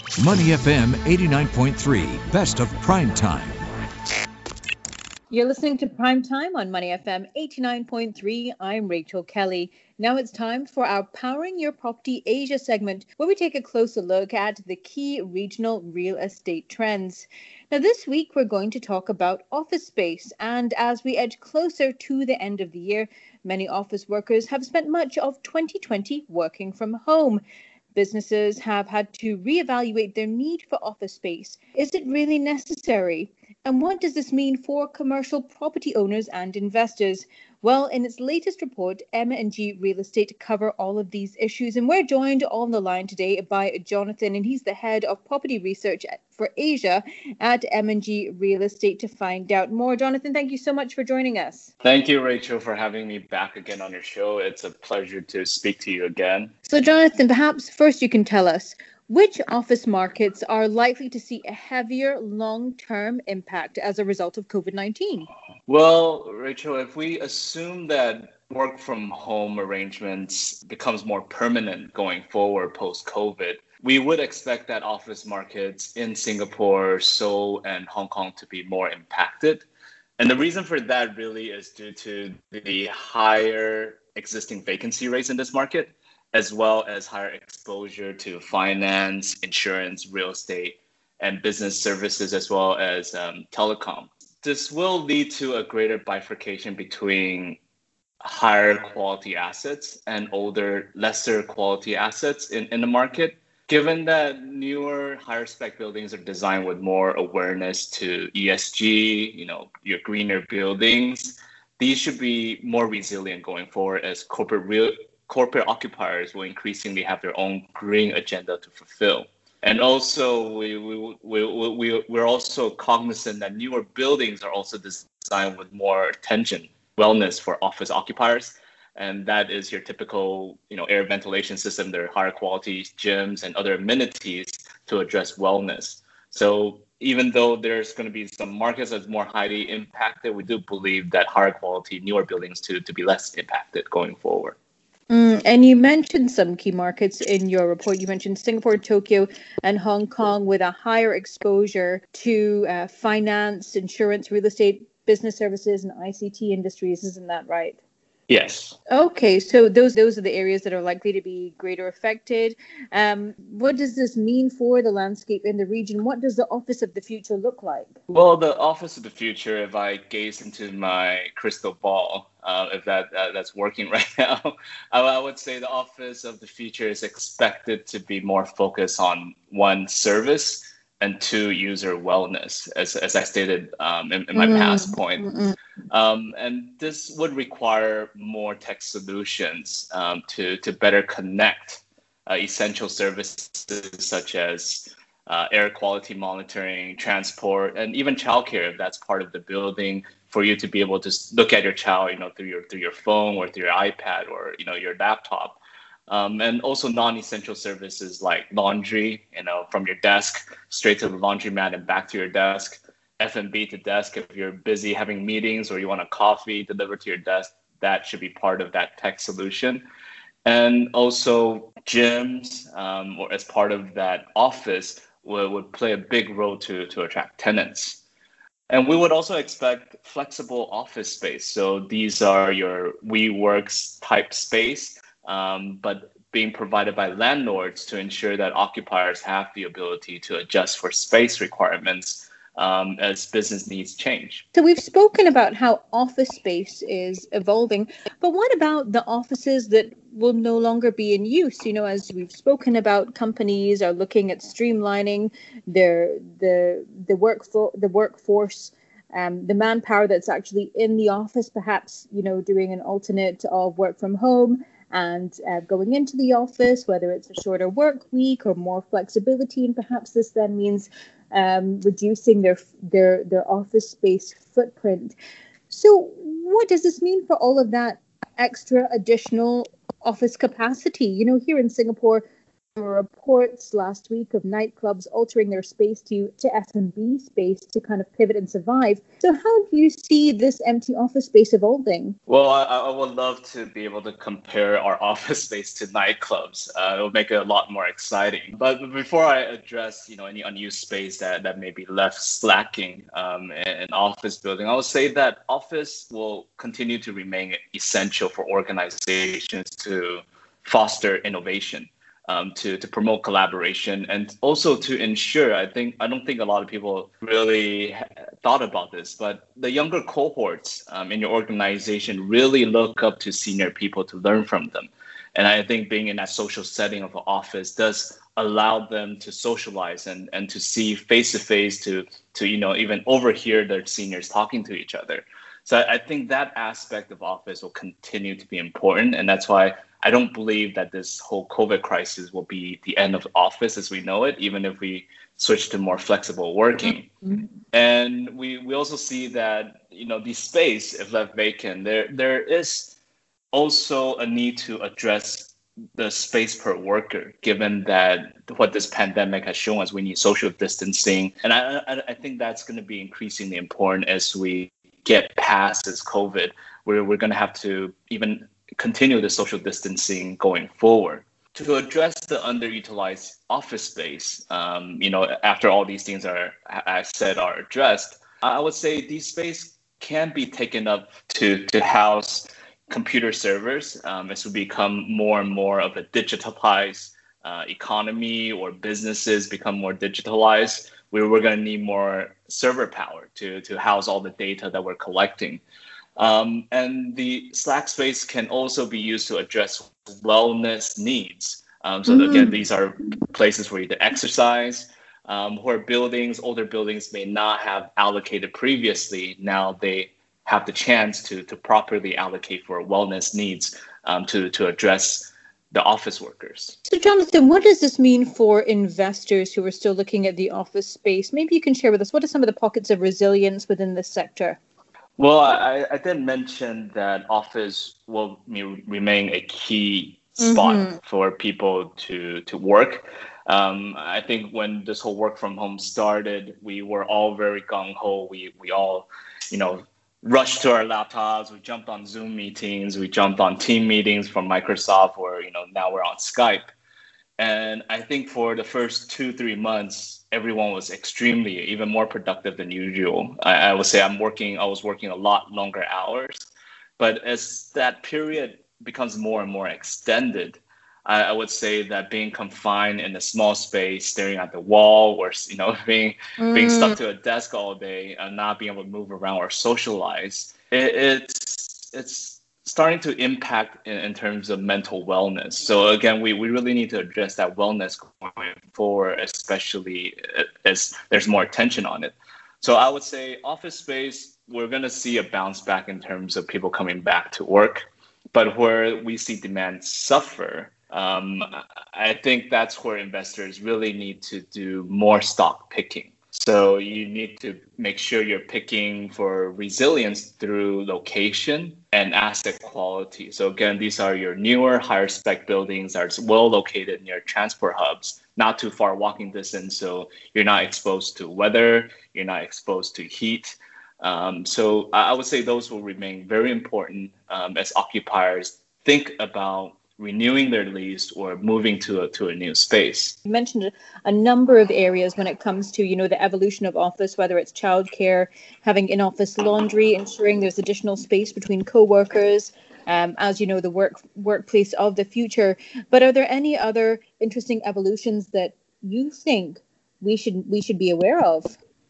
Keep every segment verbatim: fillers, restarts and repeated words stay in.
Money F M eighty-nine point three, best of prime time. You're listening to Prime Time on Money F M eighty-nine point three. I'm Rachel Kelly. Now it's time for our Powering Your Property Asia segment, where we take a closer look at the key regional real estate trends. Now this week, we're going to talk about office space. And as we edge closer to the end of the year, many office workers have spent much of twenty twenty working from home. Businesses have had to reevaluate their need for office space. Is it really necessary? And what does this mean for commercial property owners and investors? Well, in its latest report, M and G Real Estate cover all of these issues. And we're joined on the line today by Jonathan, and he's the head of property research for Asia at M and G Real Estate to find out more. Jonathan, thank you so much for joining us. Thank you, Rachel, for having me back again on your show. It's a pleasure to speak to you again. So, Jonathan, perhaps first you can tell us, which office markets are likely to see a heavier long-term impact as a result of COVID nineteen? Well, Rachel, if we assume that work from home arrangements becomes more permanent going forward post-COVID, we would expect that office markets in Singapore, Seoul, and Hong Kong to be more impacted. And the reason for that really is due to the higher existing vacancy rates in this market, as well as higher exposure to finance, insurance, real estate, and business services, as well as um, telecom. This will lead to a greater bifurcation between higher quality assets and older, lesser quality assets in, in the market. Given that newer, higher spec buildings are designed with more awareness to E S G, you know, your greener buildings, these should be more resilient going forward as corporate real corporate occupiers will increasingly have their own green agenda to fulfill. And also, we, we, we, we, we're also cognizant that newer buildings are also designed with more attention, wellness for office occupiers. And that is your typical, you know, air ventilation system, their higher quality gyms and other amenities to address wellness. So even though there's going to be some markets that's more highly impacted, we do believe that higher quality, newer buildings to, to be less impacted going forward. Mm, and you mentioned some key markets in your report. You mentioned Singapore, Tokyo, and Hong Kong with a higher exposure to uh, finance, insurance, real estate, business services, and I C T industries. Isn't that right? Yes. Okay, so those those are the areas that are likely to be greater affected. Um, what does this mean for the landscape in the region? What does the office of the future look like? Well, the office of the future, if I gaze into my crystal ball, uh, if that uh, that's working right now, I, I would say the office of the future is expected to be more focused on one, service, and two, user wellness, as as I stated um, in, in my mm. past point. Mm-mm. Um, and this would require more tech solutions um, to, to better connect uh, essential services such as uh, air quality monitoring, transport, and even childcare, if that's part of the building, for you to be able to look at your child, you know, through your through your phone or through your iPad or, you know, your laptop. Um, and also non-essential services like laundry, you know, from your desk straight to the laundromat and back to your desk. F and B to desk if you're busy having meetings or you want a coffee delivered to your desk, that should be part of that tech solution. And also gyms um, or as part of that office would, would play a big role to, to attract tenants. And we would also expect flexible office space. So these are your WeWorks type space, um, but being provided by landlords to ensure that occupiers have the ability to adjust for space requirements Um, as business needs change. So we've spoken about how office space is evolving, but what about the offices that will no longer be in use? You know, as we've spoken about, companies are looking at streamlining their the the work for, the workforce, um, the manpower that's actually in the office, perhaps, you know, doing an alternate of work from home and uh, going into the office, whether it's a shorter work week or more flexibility, and perhaps this then means Um, reducing their their their office space footprint. So what does this mean for all of that extra additional office capacity? You know, here in Singapore, were reports last week of nightclubs altering their space to, to F and B space to kind of pivot and survive. So how do you see this empty office space evolving? Well, I, I would love to be able to compare our office space to nightclubs. Uh, it will make it a lot more exciting. But before I address, you know, any unused space that, that may be left slacking um, in an office building, I would say that office will continue to remain essential for organizations to foster innovation. Um, to, to promote collaboration and also to ensure, I think, I don't think a lot of people really ha- thought about this, but the younger cohorts um, in your organization really look up to senior people to learn from them. And I think being in that social setting of an office does allow them to socialize and, and to see face-to-face to, to, you know, even overhear their seniors talking to each other. So I, I think that aspect of office will continue to be important. And that's why I don't believe that this whole COVID crisis will be the end of office as we know it, even if we switch to more flexible working. Mm-hmm. And we, we also see that, you know, the space, if left vacant, there there is also a need to address the space per worker, given that what this pandemic has shown us, we need social distancing. And I, I, I think that's going to be increasingly important as we get past this COVID, where we're going to have to even continue the social distancing going forward. To address the underutilized office space, um, you know, after all these things are, I said, are addressed, I would say these space can be taken up to, to house computer servers um, as we become more and more of a digitalized uh, economy, or businesses become more digitalized. We, we're going to need more server power to, to house all the data that we're collecting. Um, and the Slack space can also be used to address wellness needs. Um, so mm. again, these are places for you to exercise, um, where buildings, older buildings may not have allocated previously. Now they have the chance to, to properly allocate for wellness needs um, to, to address the office workers. So Jonathan, what does this mean for investors who are still looking at the office space? Maybe you can share with us, what are some of the pockets of resilience within this sector? Well, I, I did mention that office will remain a key spot mm-hmm. for people to, to work. Um, I think when this whole work from home started, we were all very gung-ho. We, we all, you know, rushed to our laptops. We jumped on Zoom meetings. We jumped on team meetings from Microsoft, or, you know, now we're on Skype. And I think for the first two, three months, everyone was extremely, even more productive than usual. I, I would say I'm working, I was working a lot longer hours. But as that period becomes more and more extended, I, I would say that being confined in a small space, staring at the wall, or, you know, being mm. being stuck to a desk all day and not being able to move around or socialize, it, it's it's starting to impact in, in terms of mental wellness. So again, we, we really need to address that wellness going forward, especially as there's more attention on it. So I would say office space, we're going to see a bounce back in terms of people coming back to work. But where we see demand suffer, um, I think that's where investors really need to do more stock picking. So you need to make sure you're picking for resilience through location and asset quality. So again, these are your newer, higher spec buildings that are well located near transport hubs, not too far walking distance. So you're not exposed to weather, you're not exposed to heat. Um, so I would say those will remain very important um, as occupiers think about renewing their lease or moving to a to a new space. You mentioned a number of areas when it comes to, you know, the evolution of office, whether it's childcare, having in-office laundry, ensuring there's additional space between co-workers, um, as you know, the work workplace of the future. But are there any other interesting evolutions that you think we should we should be aware of?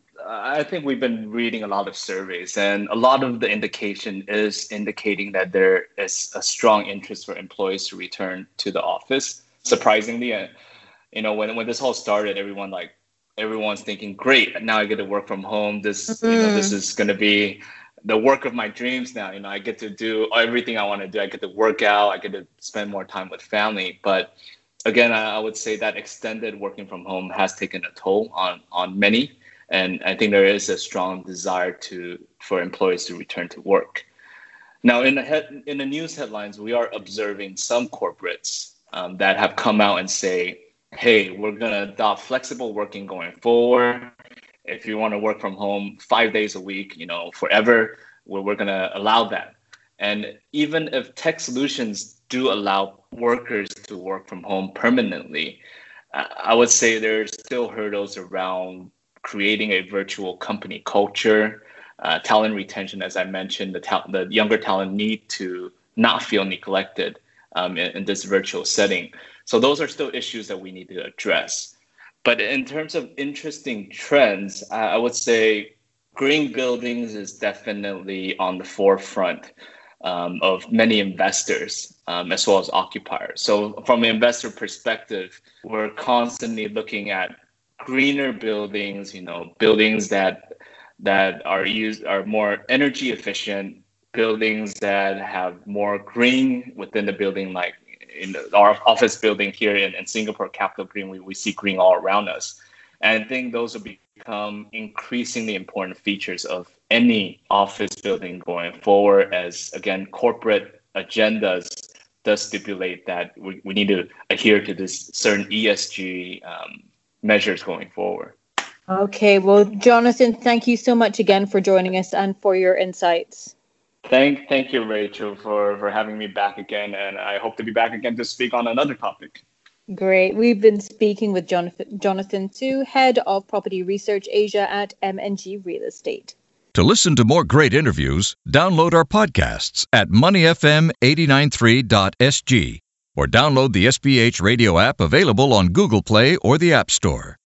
I think we've been reading a lot of surveys, and a lot of the indication is indicating that there is a strong interest for employees to return to the office. Surprisingly, uh, you know, when when this all started, everyone like everyone's thinking, great, now I get to work from home. This, mm-hmm. you know, this is going to be the work of my dreams now. You know, I get to do everything I want to do. I get to work out. I get to spend more time with family. But again, I, I would say that extended working from home has taken a toll on on many. And I think there is a strong desire to for employees to return to work. Now, in the head, in the news headlines, we are observing some corporates um, that have come out and say hey, we're going to adopt flexible working going forward. If you want to work from home five days a week, you know, forever, we're, we're going to allow that. And even if tech solutions do allow workers to work from home permanently, I would say there's still hurdles around creating a virtual company culture, uh, talent retention. As I mentioned, the, ta- the younger talent need to not feel neglected um, in, in this virtual setting. So those are still issues that we need to address. But in terms of interesting trends, I, I would say green buildings is definitely on the forefront um, of many investors um, as well as occupiers. So from an investor perspective, we're constantly looking at greener buildings, you know, buildings that that are used are more energy efficient, buildings that have more green within the building, like in the, our office building here in, in Singapore, Capital Green, we, we see green all around us. And I think those will become increasingly important features of any office building going forward, as again, corporate agendas does stipulate that we, we need to adhere to this certain E S G um, measures going forward. Okay, well, Jonathan, thank you so much again for joining us and for your insights. Thank, thank you, Rachel, for, for having me back again, and I hope to be back again to speak on another topic. Great. We've been speaking with Jonathan, Jonathan Tsu, Head of Property Research Asia at M and G Real Estate. To listen to more great interviews, download our podcasts at money f m eight nine three dot s g or download the S B H radio app available on Google Play or the App Store.